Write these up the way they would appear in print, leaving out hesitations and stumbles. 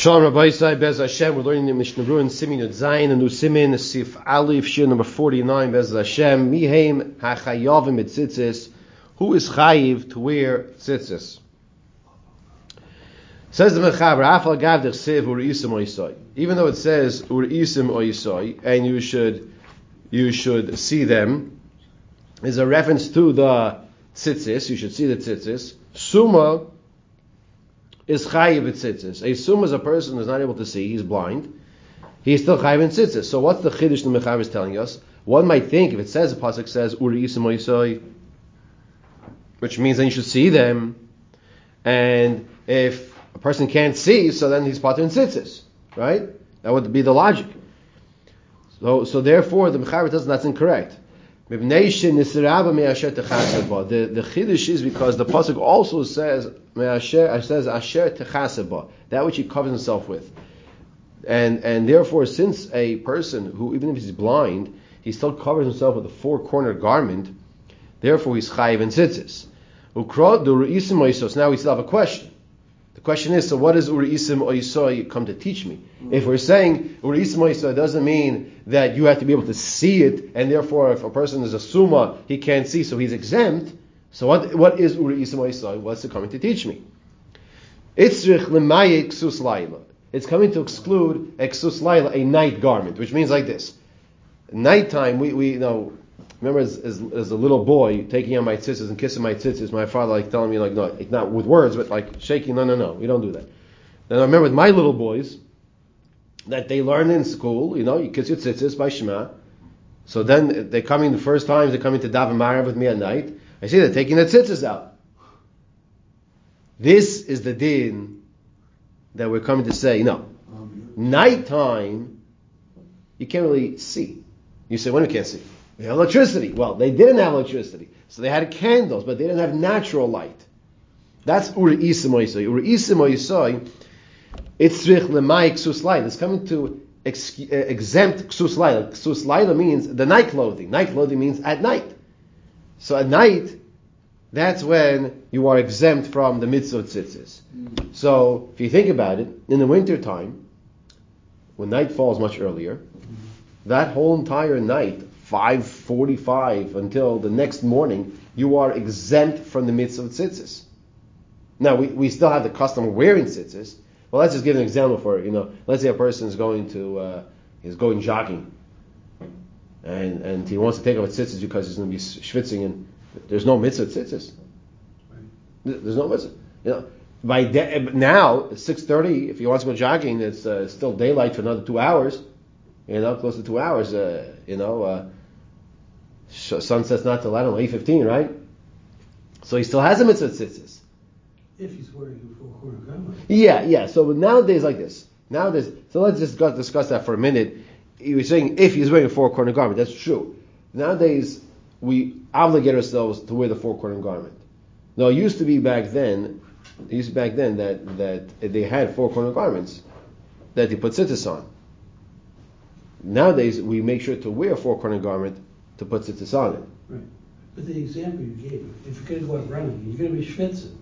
Shalom Rabbi Yisai Bez Hashem. We're learning the Mishnah Berurah Simin Yud Zayin, a new Simin Sif Alif Shir number 49 Bez Hashem. Miheim HaChayavim Tzitzis. Who is chayiv to wear tzitzis? Says the Mechaber, Afal Gav Dechsev Uri'isim Oisai. Even though it says Uri'isim Oisai, and you should see them, is a reference to the tzitzis. You should see the tzitzis. Suma is chayiv in tzitzis. A suma is a person who is not able to see, he's blind. He's still chayiv in tzitzis. So what's the chiddush the Mechaber is telling us? One might think, if it says, the pasuk says, Uri'isim Oisai, which means then you should see them. And if a person can't see, so then he's patur in tzitzis, right? That would be the logic. So therefore, the Mechaber tells us that's incorrect. The chiddush is because the pasuk also says asher techaseba, that which he covers himself with, and therefore, since a person who, even if he's blind, he still covers himself with a four-cornered garment, therefore he's chayiv in tzitzis. Now we still have a question. The question is, so what does Uri'isim Oisoi come to teach me? If we're saying Uri'isim Oisoi doesn't mean that you have to be able to see it, and therefore if a person is a suma, he can't see, so he's exempt. So what is Uri'isim Oisoi? What's it coming to teach me? Itzrich L'mayik Ksus Laila. It's coming to exclude Ksus Laila, a night garment, which means like this. Nighttime, we know. Remember, as a little boy, taking on my tzitzis and kissing my tzitzis, my father telling me no, not with words, but shaking, no, we don't do that. Then I remember with my little boys, that they learn in school, you kiss your tzitzis by Shema. So then they're coming, the first times they're coming to Daven Marav with me at night, I see they're taking their tzitzis out. This is the din that we're coming to say, no. Nighttime, you can't really see. You say, when you can't see? They have electricity. Well, they didn't have electricity, so they had candles, but they didn't have natural light. That's Uri'isim Oisoi. Uri'isim Oisoi, Itzrich L'may Ksus Laila. It's coming to exempt Ksus Laila. Ksus Laila means the night clothing. Night clothing means at night. So at night, that's when you are exempt from the mitzvah of tzitzis. So if you think about it, in the winter time, when night falls much earlier, that whole entire night, 5:45 until the next morning, you are exempt from the mitzvah of tzitzis. Now, we still have the custom of wearing tzitzis. Well, let's just give an example for it. Let's say a person is going jogging, and he wants to take off his tzitzis because he's going to be schwitzing, and there's no mitzvah of tzitzis. There's no mitzvah. Now, it's 6:30. If he wants to go jogging, it's still daylight for another 2 hours. Close to 2 hours. Sunset's not till 8:15, right? So he still has a mitzvah tzitzis. If he's wearing a four-corner garment. Yeah. So nowadays, like this. So let's just discuss that for a minute. He was saying if he's wearing a four-corner garment, that's true. Nowadays, we obligate ourselves to wear the four-corner garment. Now, it used to be back then that they had four-corner garments that they put tzitzis on. Nowadays, we make sure to wear a four-corner garment to put tzitzis on it. Right. But the example you gave, if you're going to go out running, you're going to be schwitzing.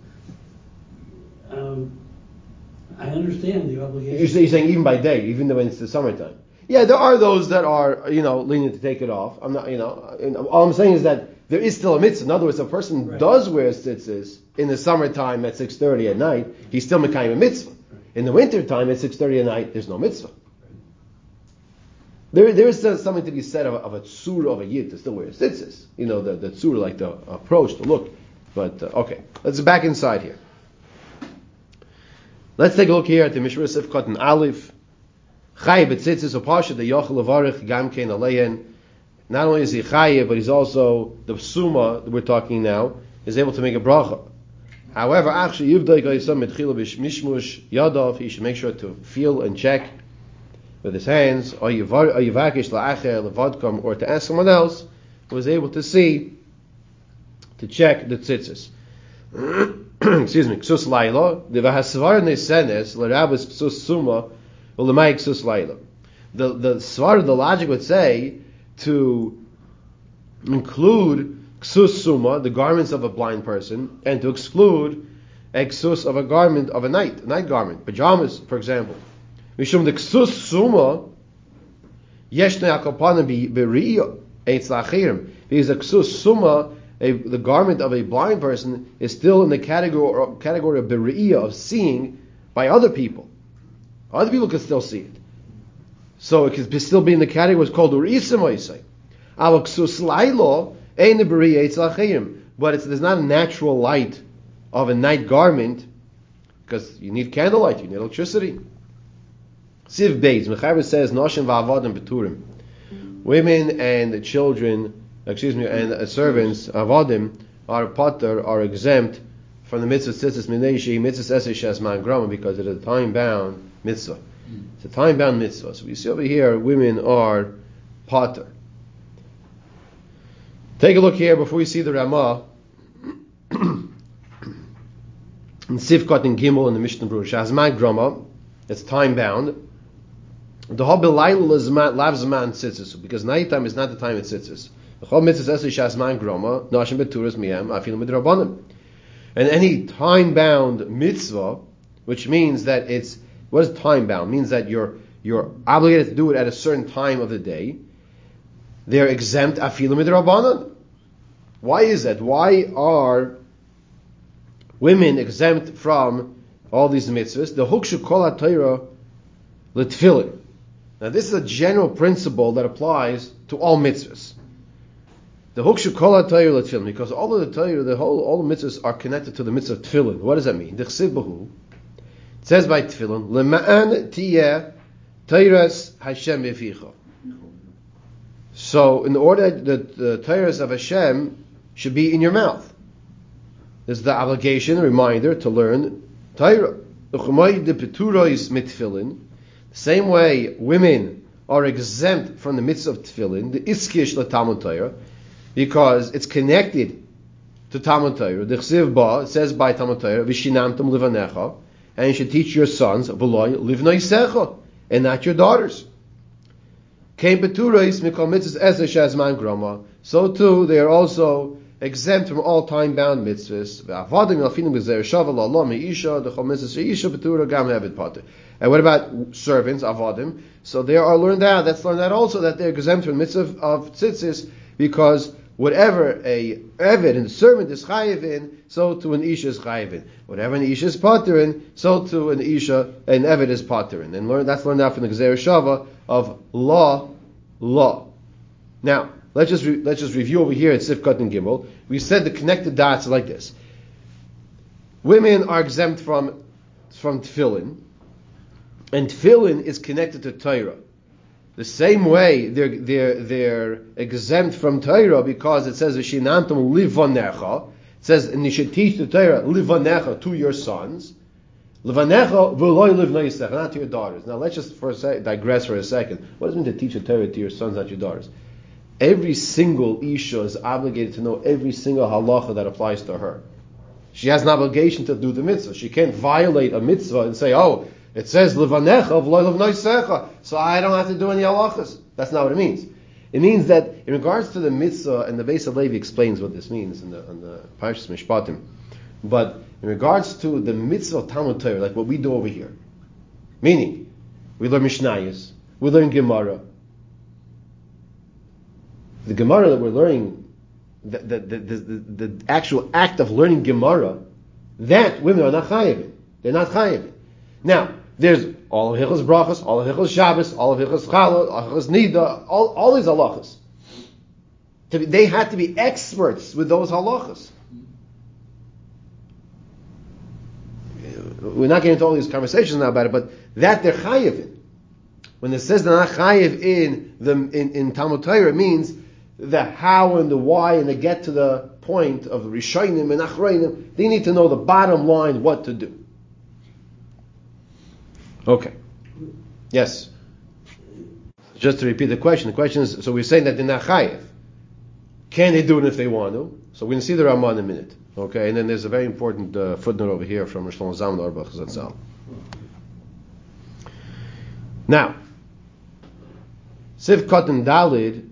I understand the obligation. You're saying even by day, even though it's the summertime. Yeah, there are those that are, lenient to take it off. I'm not, all I'm saying is that there is still a mitzvah. In other words, if a person does wear tzitzis in the summertime at 6:30 at night, he's still mekayim a mitzvah. Right. In the wintertime at 6:30 at night, there's no mitzvah. There is still something to be said of a tzura of a yid to still wear tzitzis. The tzura, like the approach, the look. But, okay, let's get back inside here. Let's take a look here at the Mishra Sifkat and Aleph. Chayiv b'tzitzis upasha the yochel levarich gam kein aleihen. Not only is he chayiv, but he's also, the suma that we're talking now, is able to make a bracha. However, actually, yivdai gaisam mitchila b'mishmush yadav, he should make sure to feel and check with his hands, or yivakish la'acher levadkam, or to ask someone else who was able to see, to check the tzitzis. Excuse me. Ksus laila. The v'hasvar nesenes l'rabas ksus suma u'lemay ksus laila. The svar, the logic would say to include ksus suma, the garments of a blind person, and to exclude exus of a garment of a night garment, pajamas, for example. Mishum the ksus suma yeshne akopanim beriya eitz lachirim. Because a ksus suma, the garment of a blind person, is still in the category of beriya, of seeing by other people. Other people can still see it. So it can still be in the category what's called urisim oisai. Al ksus lailo ein beriya eitz lachirim. But there's not a natural light of a night garment, because you need candlelight, you need electricity. Siv Beis, Mechaber says, Noshim va'avadim beturim. Women and the children, and servants, avadim, are exempt from the mitzvah tzitzis mineishi, mitzvah eseshes man grama, because it is a time-bound mitzvah. It's a time-bound mitzvah. So we see over here, women are potter. Take a look here before we see the Ramah. In Sivkot and Gimel in the Mishnah Berurah, Shazman Grama, it's time bound. The Hobilayl is lav zman tzitzis, because nighttime is not the time it tzitzis. The Chol mitzvah says Shazman Grama, Nashim beturas miyam, afilim midrabanim. And any time bound mitzvah, which means that it's, what is time bound? It means that you're obligated to do it at a certain time of the day. They're exempt afilim midrabanim. Why is that? Why are women exempt from all these mitzvahs? The hukshu kol ha-Torah l'tfilin. Now this is a general principle that applies to all mitzvahs. The hukshu kol ha-Torah l'tfilin, because all of the Torah, all the mitzvahs are connected to the mitzvah of tfilin. What does that mean? D'chsiv b'hu, it says by tfilin, l'ma'an tiyeh Torahs Hashem b'ficha. So in order that the Torahs of Hashem should be in your mouth. There's the obligation, a reminder, to learn Torah. The same way women are exempt from the mitzvah of tefillin, the iskish la Talmud Torah, because it's connected to Talmud Torah. The chsiv ba, it says by Talmud Torah, v'shinamtam livanecha, and you should teach your sons, v'loy livnaisecha, and not your daughters. So too, they are also exempt from all time-bound mitzvahs. And what about servants, avadim? So they are learned out. Let's learn that also, that they're exempt from mitzvah of tzitzis, because whatever a eved and servant is chayiv in, so too an isha is chayiv in. Whatever an isha is potter in, so too an isha, an eved is potter in. And that's learned out from the Gezer Shava of law. Now, let's just review over here at Sifkat and Gimel. We said the connected dots are like this. Women are exempt from tefillin, and tefillin is connected to Torah. The same way they're exempt from Torah because it says v'shinantam livanecha. It says, and you should teach the Torah livanecha to your sons. Livanecha v'loy livnaisecha, not to your daughters. Now let's just digress for a second. What does it mean to teach a Torah to your sons, not your daughters? Every single isha is obligated to know every single halacha that applies to her. She has an obligation to do the mitzvah. She can't violate a mitzvah and say, oh, it says livanecha v'loy livnaisecha, so I don't have to do any halachas. That's not what it means. It means that in regards to the mitzvah, and the Beis HaLevi explains what this means in the Parshas Mishpatim, but in regards to the mitzvah of Talmud Torah, like what we do over here, meaning we learn Mishnayos, we learn Gemara. The Gemara that we're learning, the actual act of learning Gemara, that women are not chayiv. They're not chayiv. Now, there's all of Hilchos Brachos, all of Hilchos Shabbos, all of Hilchos Challah, all of Hilchos Nida, all these halachas. They had to be experts with those halachas. We're not getting into all these conversations now about it, but that they're chayiv in. When it says they're not chayiv in Talmud Torah, it means the how and the why, and to get to the point of Rishonim and Achronim, they need to know the bottom line, what to do. Okay. Yes. Just to repeat the question is, so we're saying that they're not chayiv. Can they do it if they want to? So we're going to see the Ramah in a minute. Okay, and then there's a very important footnote over here from Rosh Shlomo Zalman Auerbach Zatzal. Now, Sivkot and Dalid,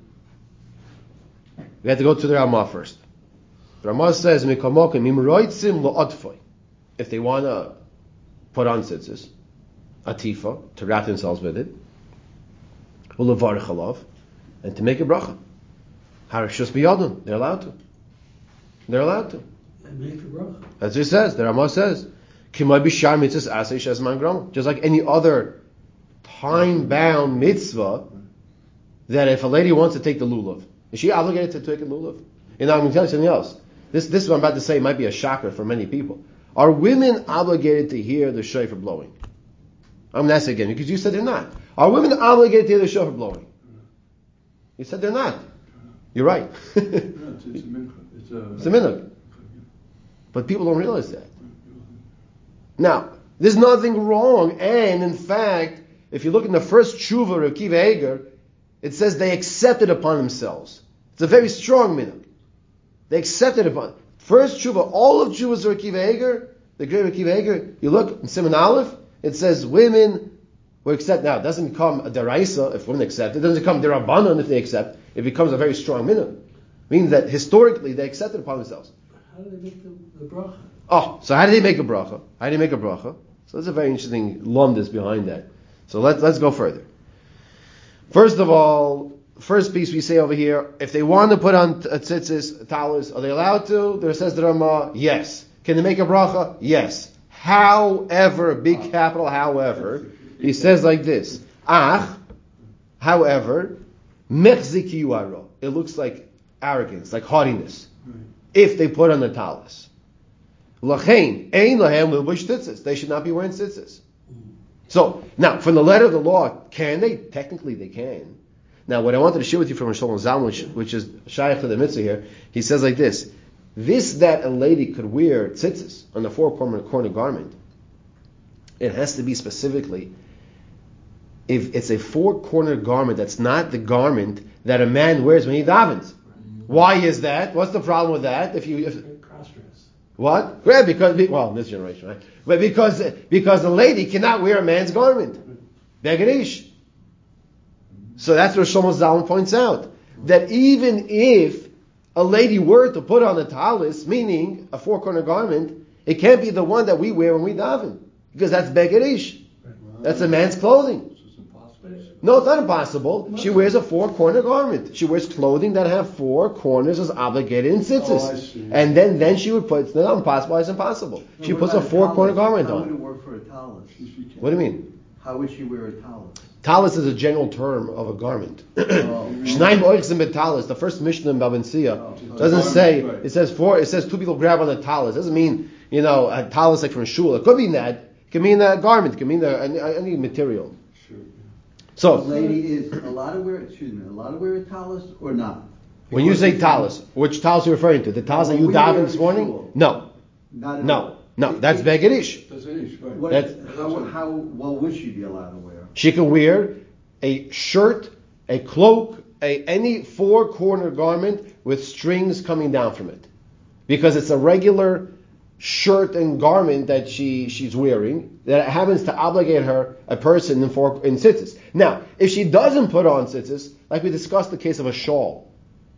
we have to go to the Ramah first. The Ramah says, if they want to put on tzitzis, atifa, to wrap themselves with it, ulevarich alav, and to make a bracha. Harishus biyadon, they're allowed to. They're allowed to. And make the bracha. As it says, the Ramah says, Kimay b'shar mitzvahs asay shezman grama. Just like any other time-bound mitzvah, that if a lady wants to take the lulav, is she obligated to take a lulav? And I'm going to tell you something else. This what I'm about to say might be a shocker for many people. Are women obligated to hear the shofar blowing? I'm going to ask again, because you said they're not. Are women obligated to hear the shofar blowing? You said they're not. You're right. It's a minhag. It's a minhag. But people don't realize that. Now, there's nothing wrong, and in fact, if you look in the first tshuva of Akiva Eiger, it says they accepted upon themselves. It's a very strong minhag. They accepted upon. First tshuva, all of tshuvas of Akiva Eiger, the great Akiva Eiger, you look in Simon Aleph, it says women were accepted. Now, it doesn't become a deraisa if women accept. It doesn't become derabanan if they accept. It becomes a very strong minhag. It means that historically they accepted upon themselves. How do they make the bracha? Oh, so how do they make a bracha? How do they make a bracha? So there's a very interesting lumdus behind that. So let's go further. First of all, first piece we say over here, if they want to put on tzitzis, talis, are they allowed to? There says the Ramah, yes. Can they make a bracha? Yes. However, big capital however, he says like this, however, mechziki yuaro. It looks like arrogance, like haughtiness. If they put on the talis. Lachein, ein lahem lilbush tzitzis. They should not be wearing tzitzis. So, now, from the letter of the law, can they? Technically they can. Now, what I wanted to share with you from Shlomo Zalman, which is shaykh to the mitzvah here, he says like this, that a lady could wear tzitzis on the four-corner garment, it has to be specifically, if it's a four-corner garment, that's not the garment that a man wears when he davens. Why is that? What's the problem with that? Cross-dress. What? Yeah, because in this generation, right? But because a lady cannot wear a man's garment, begedish. So that's what Shlomo Zalman points out, that even if a lady were to put on a talis, meaning a four-corner garment, it can't be the one that we wear when we daven, because that's begedish. That's a man's clothing. No, it's not impossible. She wears a four-corner garment. She wears clothing that have four corners as obligated in tzitzis. And then she would put, it's not impossible, it's impossible. She puts a four-corner garment on. How would it work for a talis? What do you mean? How would she wear a talis? Talis is a general term of a garment. Shnaim oichzim betalis, the first Mishnah in Babansia, doesn't say, it says two people grab on a talis. It doesn't mean, a talis like from a shul. It could mean that. It can mean a garment. It can mean any material. So, the lady is allowed to wear a talis or not? When you say talis, which talis are you referring to? The talis that you davened this morning? No. No, that's begedish. That's begedish, right. What would she be allowed to wear? She can wear a shirt, a cloak, any four-corner garment with strings coming down from it. Because it's a regular shirt and garment that she's wearing that happens to obligate her, a person in tzitzis. Now, if she doesn't put on tzitzis, like we discussed the case of a shawl,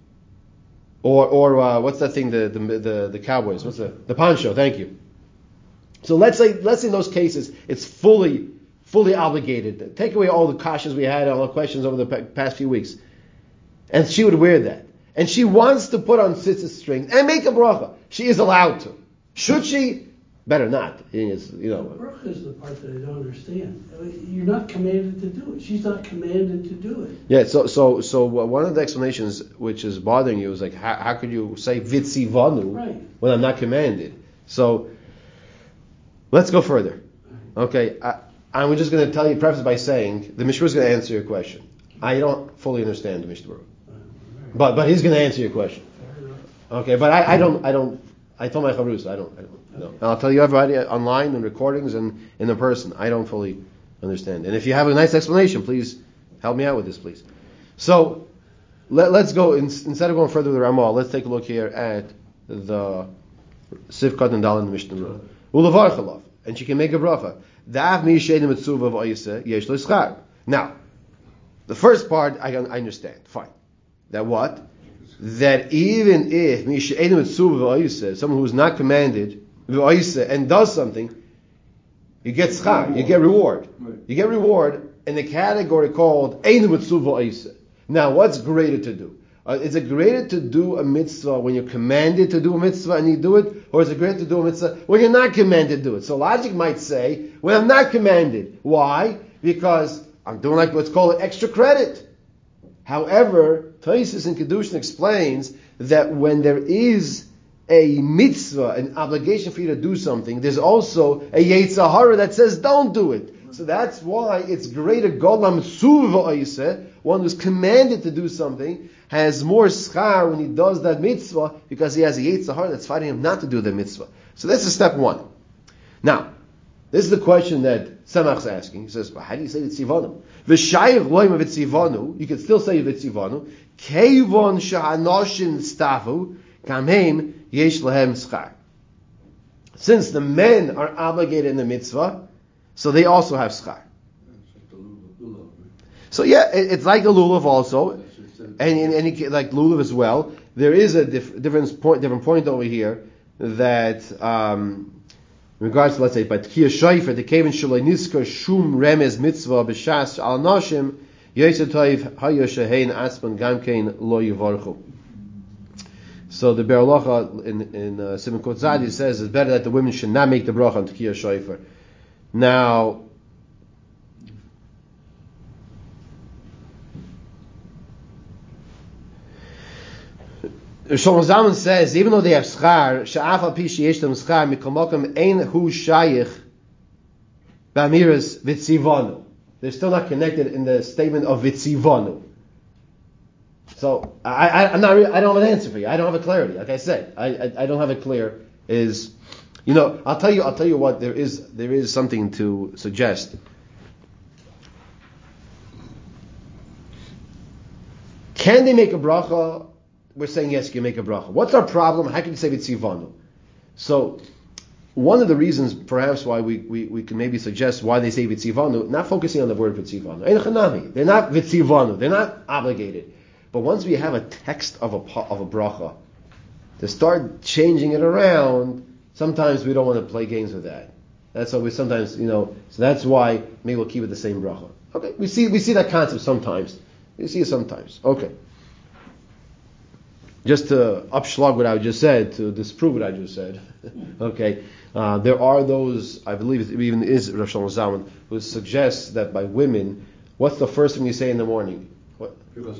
or what's that thing, the cowboys, what's the poncho, thank you. So let's say in those cases it's fully obligated. Take away all the kashas we had, all the questions over the past few weeks, and she would wear that, and she wants to put on tzitzis strings and make a bracha. She is allowed to. Should she? Better not. Bracha is the part that I don't understand. You're not commanded to do it. She's not commanded to do it. Yeah. So one of the explanations which is bothering you is like, how could you say vitzivanu when I'm not commanded? So let's go further. Okay. I'm just going to tell you, preface by saying the Mishra is going to answer your question. I don't fully understand the Mishra, but he's going to answer your question. Okay. But I don't. I told my chavrus, I don't know. And I'll tell you everybody online and recordings and in the person, I don't fully understand. And if you have a nice explanation, please help me out with this, please. So let's go, instead of going further with the Ramah, let's take a look here at the Sivkat and Dal in the Mishnah. Ulavarchalov, and she can make a bracha. Now, the first part I understand, fine. That what? That even if someone who is not commanded and does something, You get schar, you get reward. Right. You get reward in the category called Ein Mitzvah Eiseh. Now, what's greater to do? Is it greater to do a mitzvah when you're commanded to do a mitzvah and you do it? Or is it greater to do a mitzvah when you're not commanded to do it? So logic might say, when I'm not commanded. Why? Because I'm doing like what's called extra credit. However, Tosfos in Kedushin explains that when there is a mitzvah, an obligation for you to do something, there's also a Yetzer Hara that says don't do it. So that's why it's greater Golam Tzuva Eiseh, one who's commanded to do something, has more schar when he does that mitzvah because he has a Yetzer Hara that's fighting him not to do the mitzvah. So this is step one. Now, this is the question that Tzemach's asking. He says, well, how do you say Vitzivanu? V'shayich loim Vitzivanu, you can still say Vitzivanu, Keivon sha'anoshin stafu, kamheim yesh lahem schar. Since the men are obligated in the mitzvah, so they also have schar. It's like the lulav, right? So yeah, it's like the lulav also, and like lulav as well. There is a different point over here that in regards to, let's say, by Tkiya Shayfer, the Kevin Shalai Niskar Shum Remez Mitzvah B'Shas Al Nashim Yosef Toiv Hayo Shehein Atzman Gamkein Lo Yivarchu. So the Be'er Halacha in Simon Kotzadi says it's better that the women should not make the bracha on Tkiya Shayfer. Now, Shlomo Zalman says, even though they have schar, she'af al pi sheyesh them schar, mikol mokem ein hu shayich b'amiras vitzivanu. They're still not connected in the statement of vitzivanu. So I don't have an answer for you. I don't have a clarity. Like I said, I don't have a clear. I'll tell you what there is something to suggest. Can they make a bracha? We're saying yes, you can make a bracha. What's our problem? How can you say vitzivanu? So, one of the reasons perhaps why we can maybe suggest why they say vitzivanu, not focusing on the word vitzivanu. They're not vitzivanu. They're not obligated. But once we have a text of a bracha, to start changing it around, sometimes we don't want to play games with that. That's why we sometimes, so that's why maybe we'll keep it the same bracha. Okay, we see that concept sometimes. We see it sometimes. Okay. Just to upschlag what I just said, to disprove what I just said, okay, there are those, I believe it even is Rosh Shlomo Zalman, who suggests that by women, what's the first thing you say in the morning? What's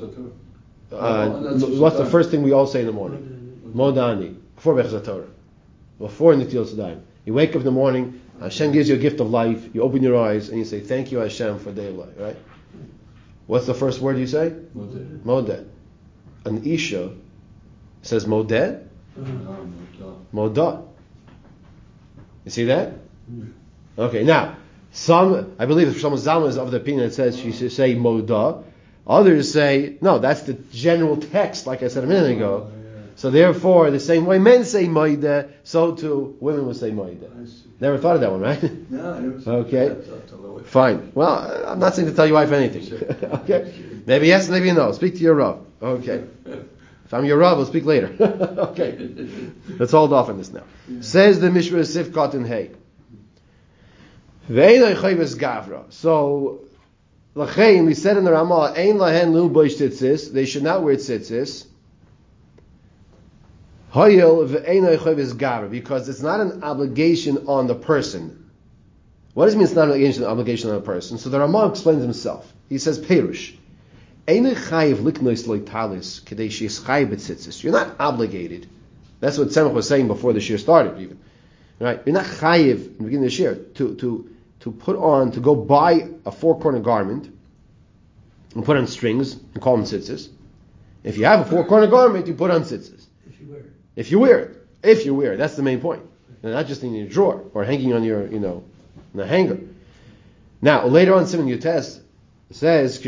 the first thing we all say in the morning? Modani, before Bechaz Torah, before Netilas Yadayim. You wake up in the morning, Hashem gives you a gift of life, you open your eyes, and you say, thank you Hashem for day of life, right? What's the first word you say? Modeh. An Isha says modeh, modah. You see that? Okay, now, I believe Shlomo Zalman is of the opinion that says she should say modah. Others say, no, that's the general text, like I said a minute ago. So therefore, the same way men say modah, so too women will say modah. Never thought of that one, right? No. Okay. Fine. Well, I'm not saying to tell you wife anything. Okay. Maybe yes, maybe no. Speak to your Rav. Okay. If I'm your Rav, we'll speak later. Okay. Let's hold off on this now. Yeah. Says the Mishra Sifkat in Hay. Ve'enai chayves gavra. So, l'chein, we said in the Ramah, ein lahen lil boish tzitzis. They should not wear tzitzis. Hayil ve'enai chayves gavra. Because it's not an obligation on the person. What does it mean it's not an obligation on a person? So the Ramah explains himself. He says, Perush. You're not obligated. That's what Tzemach was saying before the shir started, even. Right? You're not chayiv in the beginning of the shir to put on, to go buy a four-corner garment and put on strings and call them tzitzis. If you have a four-corner garment, you put on tzitzis. If you wear it. That's the main point. And not just in your drawer or hanging on your, in the hanger. Now, later on, Simon Yutes says,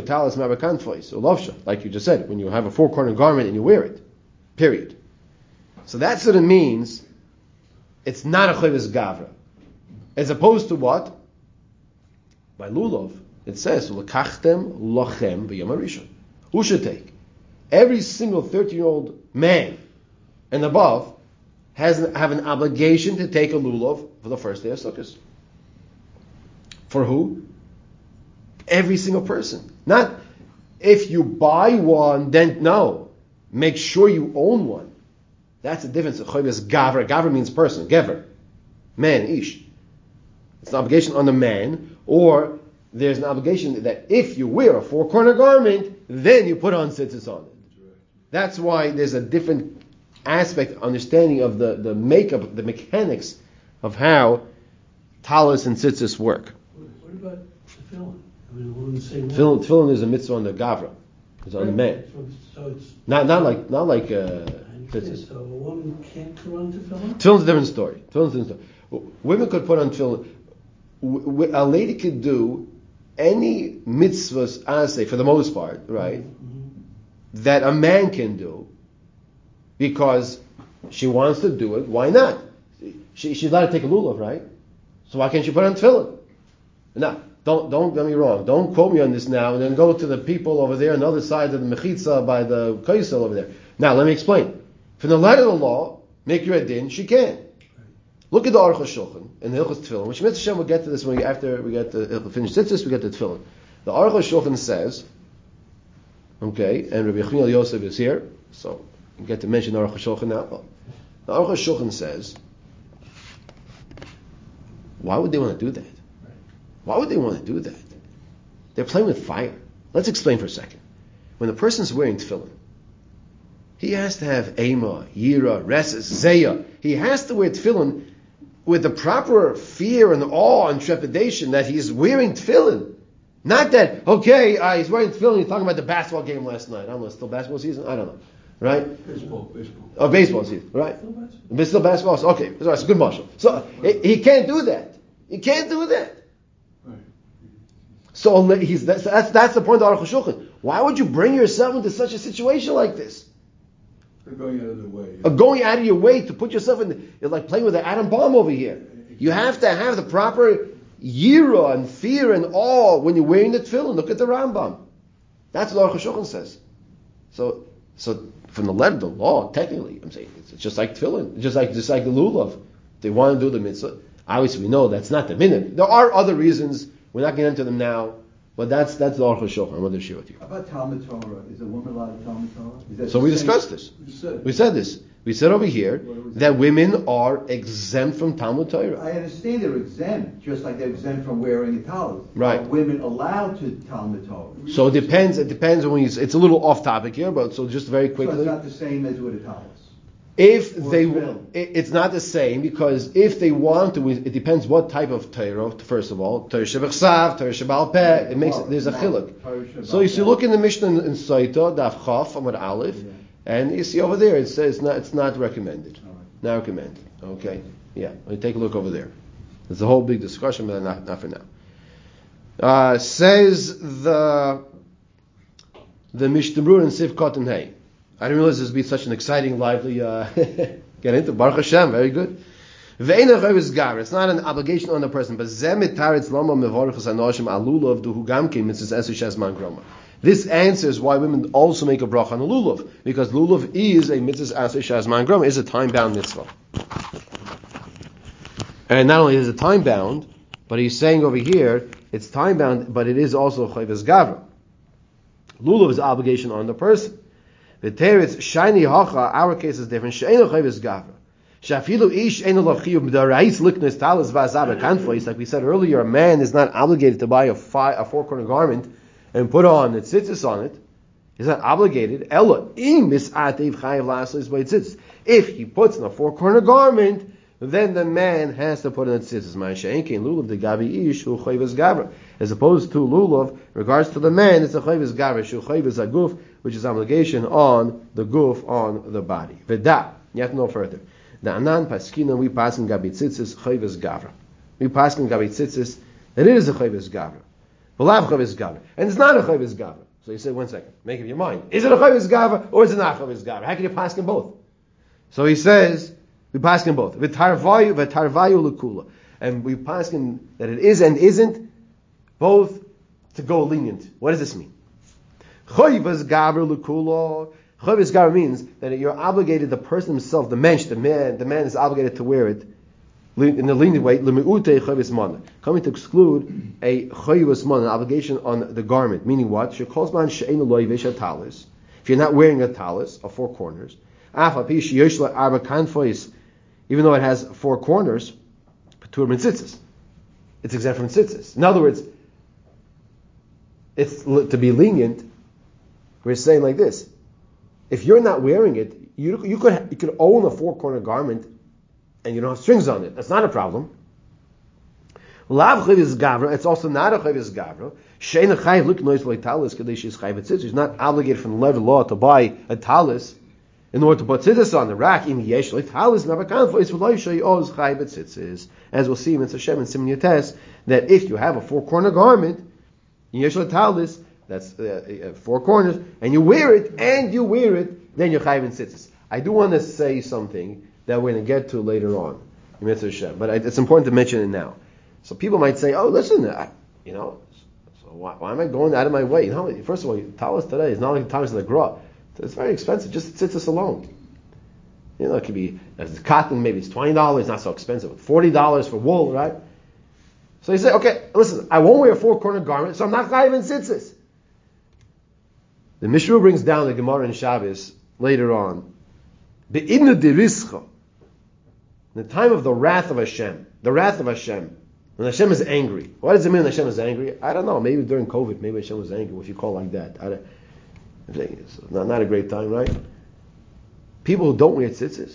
like you just said, when you have a four-corner garment and you wear it. Period. So that's what it means. It's not a chayvus gavra. As opposed to what? By lulav, it says, l'kachtem lochem b'yom harishon. Who should take? Every single 13-year-old man and above have an obligation to take a lulav for the first day of Sukkot. For who? Every single person. Not if you buy one, then no. Make sure you own one. That's the difference. Choives gavra. Gavra means person. Gever. Man, ish. It's an obligation on the man, or there's an obligation that if you wear a four-corner garment, then you put on tzitzis on it. That's why there's a different aspect, understanding of the makeup, the mechanics of how talis and tzitzis work. What about tefillin? I mean, we're in the same Tefillin is a mitzvah on the gavra. It's on the man. So it's Not like tzitzis. So a woman can't put on tefillin? Tefillin's a different story. Women could put on tefillin. A lady could do any mitzvahs, asay, for the most part, right, that a man can do, because she wants to do it. Why not? She's allowed to take a lulav, right? So why can't she put on tefillin? Now, don't get me wrong. Don't quote me on this now, and then go to the people over there on the other side of the mechitza by the kaisel over there. Now, let me explain. From the letter of the law, make your din, she can. Look at the Aruch HaShulchan and the Hilchos Tefillin, which Mitzvah Hashem will get to this after we get to finish tzitzis, we get to Tefillin. The Aruch HaShulchan says, okay, and Rabbi Yechon Yosef is here, so we get to mention the Aruch HaShulchan now. The Aruch HaShulchan says, why would they want to do that? Why would they want to do that? They're playing with fire. Let's explain for a second. When a person's wearing tefillin, he has to have Ema, Yira, Reses, Zeya. He has to wear tefillin with the proper fear and awe and trepidation that he's wearing tefillin. Not that, he's wearing tefillin, he's talking about the basketball game last night. I don't know, it's still basketball season? I don't know. Right? Baseball. Oh, baseball season, right? Still basketball? Okay, it's a good marshal. So, he can't do that. He can't do that. Right. So that's the point of Aruch HaShulchan. Why would you bring yourself into such a situation like this? They're going out of their way. Going out of your way to put yourself in, you're like playing with an atom bomb over here. You have to have the proper yira and fear and awe when you're wearing the tefillin. Look at the Rambam. That's what Aruch HaShulchan says. So from the letter of the law, technically, I'm saying it's just like tefillin, just like the lulav. They want to do the mitzvah. Obviously, we know that's not the minute. There are other reasons. We're not getting into them now. But that's the Aruch HaShulchan. I'm going to share with you. How about Talmud Torah? Is a woman allowed to Talmud Torah? So we discussed this. We said this. We said over here that women are exempt from Talmud Torah. I understand they're exempt, just like they're exempt from wearing a tallit. Right. Are women allowed to Talmud Torah? So it depends. It depends when it's a little off topic here, but so just very So quickly. it's not the same as with a tallit. If Or they, film. it's not the same, because if they want to, it depends what type of Torah. First of all, Torah Shebechsav, Torah Shebal Peh. It makes there's a chiluk. So you look in the Mishnah in Saita Daf Chaf Amud Aleph, and you see over there it says it's not recommended. Not recommended. Okay, yeah. You take a look over there. There's a whole big discussion, but not for now. Says the Mishnah Berurah in Sif Cotton Hay. I didn't realize this would be such an exciting, lively get into. Baruch Hashem, very good. It's not an obligation on the person, but this answers why women also make a bracha on a lulav, because lulav is a mitzvah aseh shazman groma, is a time-bound mitzvah. And not only is it time-bound, but he's saying over here, it's time-bound, but it is also chayvus gavra. Lulav is an obligation on the person. The teretz shiny hacha, our case is different. She'enu chayvus gavra. Shafilu ish enu lachiyuv b'darais liknes talis v'azar kanfois. Like we said earlier, a man is not obligated to buy a four-corner garment and put on the tzitzis on it. He's not obligated. Ella im misatev chayav la'aslis by tzitzis. If he puts in a four-corner garment, then the man has to put in the tzitzis. Ma'ashe'enkein lulav de gabi ish hu chayvus gavra. As opposed to lulav, regards to the man, it's a chayvus gavra shu chayvus aguf, which is obligation on the guf, on the body. V'da, you have to know further. The anan paskina, we pass in gabi tzitzis chayvus gavra. We pass in gabi tzitzis that it is a chayvus gavra. V'lav chayvus gavra. And it's not a chayvus gavra. So you say, 1 second, make up your mind. Is it a chayvus gavra or is it not a chayvus gavra? How can you pass in both? So he says, we pass in both. V'tarvayu l'kula. And we pass in that it is and isn't, both to go lenient. What does this mean? Chayvus gavra l'kula. Chayvus gavra means that you're obligated, the person himself, the man is obligated to wear it in the lenient way, lemi'ute chayvus mana, coming to exclude a chayvus mana, an obligation on the garment. Meaning what? Shekolzman she'ein loy v'esha talis. If you're not wearing a talis of 4 corners, even though it has 4 corners, patur min tzitzis. It's exempt from tzitzis. In other words, it's to be lenient. We're saying like this: if you're not wearing it, you could own a 4-corner garment and you don't have strings on it. That's not a problem. Lav chayvus gavra. It's also not a chayvus gavra. She'ein chayv look nois like talis kadesh is chayv tzitzis. He's not obligated from the letter law to buy a talis in order to put tzitzis on the rack. In yesh like talis nabakan for is v'loy shay oz chayv tzitzis. As we'll see in Hashem and Siman Yates, that if you have a 4-corner garment, in yesh like talis, that's 4 corners, and you wear it, then you're chayv tzitzis. I do want to say something that we're going to get to later on in Mitzvah Hashem, but it's important to mention it now. So people might say, "Oh, listen, so why am I going out of my way?" First of all, talis today is not like the talis in the Gra. It's very expensive. Just tzitzis alone. It could be cotton. Maybe it's $20. Not so expensive. $40 for wool, right? So you say, "Okay, listen, I won't wear a 4-corner garment, so I'm not chayv in tzitzis." The Mishra brings down the Gemara in Shabbos later on. Be'idna derischa. In the time of the wrath of Hashem, when Hashem is angry. What does it mean when Hashem is angry? I don't know. Maybe during COVID, maybe Hashem was angry, if you call it like that. It's not a great time, right? People who don't wear tzitzis,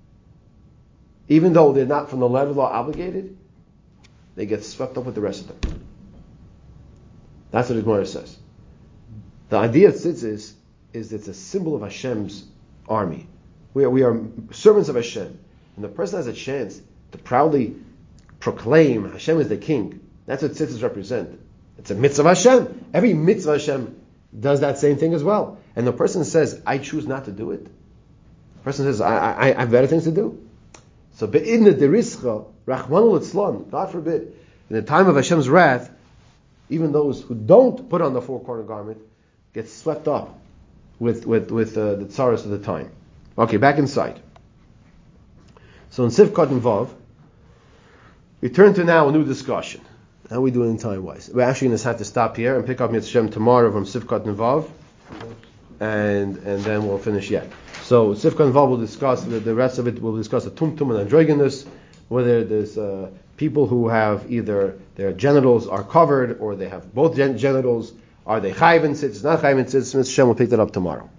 even though they're not from the letter law obligated, they get swept up with the rest of them. That's what the Gemara says. The idea of tzitzis is it's a symbol of Hashem's army. We are servants of Hashem. And the person has a chance to proudly proclaim Hashem is the king. That's what tzitzis represent. It's a mitzvah of Hashem. Every mitzvah of Hashem does that same thing as well. And the person says, I choose not to do it. The person says, I have better things to do. So, be'idna derischa, rachmanu litzlan, God forbid, in the time of Hashem's wrath, even those who don't put on the 4-corner garment get swept up with the tsaras of the time. Okay, back inside. So in Sivkot and Vav, we turn to now a new discussion. How are we doing time-wise? We're actually going to have to stop here and pick up Mitzvah Shem tomorrow from Sivkot and Vav, and then we'll finish yet. So Sivkot and Vav will discuss, the rest of it we'll discuss the tumtum and androgynous, whether there's people who have either their genitals are covered or they have both genitals. Are they chayv and tzitzis? Not chayv and tzitzis. Mitzvah Shem will pick that up tomorrow.